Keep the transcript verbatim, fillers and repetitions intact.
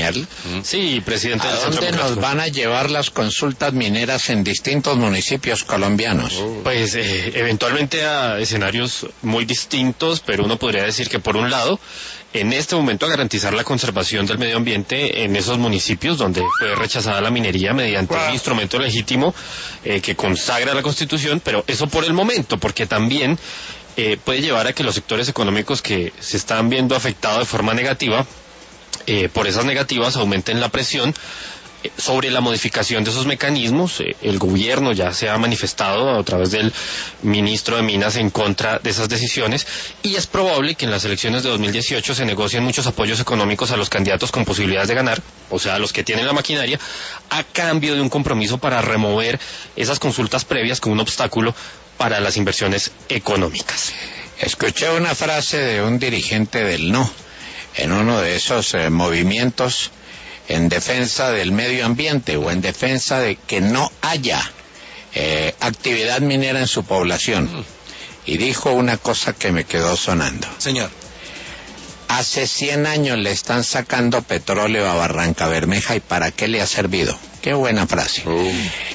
Daniel. Sí, presidente ¿A del dónde Centro nos Democrático. van a llevar las consultas mineras en distintos municipios colombianos? Pues eh, eventualmente a escenarios muy distintos, pero uno podría decir que por un lado, en este momento a garantizar la conservación del medio ambiente en esos municipios donde fue rechazada la minería mediante un instrumento legítimo eh, que consagra la Constitución, pero eso por el momento, porque también eh, puede llevar a que los sectores económicos que se están viendo afectados de forma negativa, eh, por esas negativas aumenten la presión sobre la modificación de esos mecanismos. El gobierno ya se ha manifestado a través del ministro de Minas en contra de esas decisiones y es probable que en las elecciones de dos mil dieciocho se negocien muchos apoyos económicos a los candidatos con posibilidades de ganar, o sea, a los que tienen la maquinaria, a cambio de un compromiso para remover esas consultas previas como un obstáculo para las inversiones económicas. Escuché una frase de un dirigente del no en uno de esos eh, movimientos en defensa del medio ambiente o en defensa de que no haya eh, actividad minera en su población. Y dijo una cosa que me quedó sonando. Señor. Hace cien años le están sacando petróleo a Barranca Bermeja y ¿para qué le ha servido? Qué buena frase. Uh.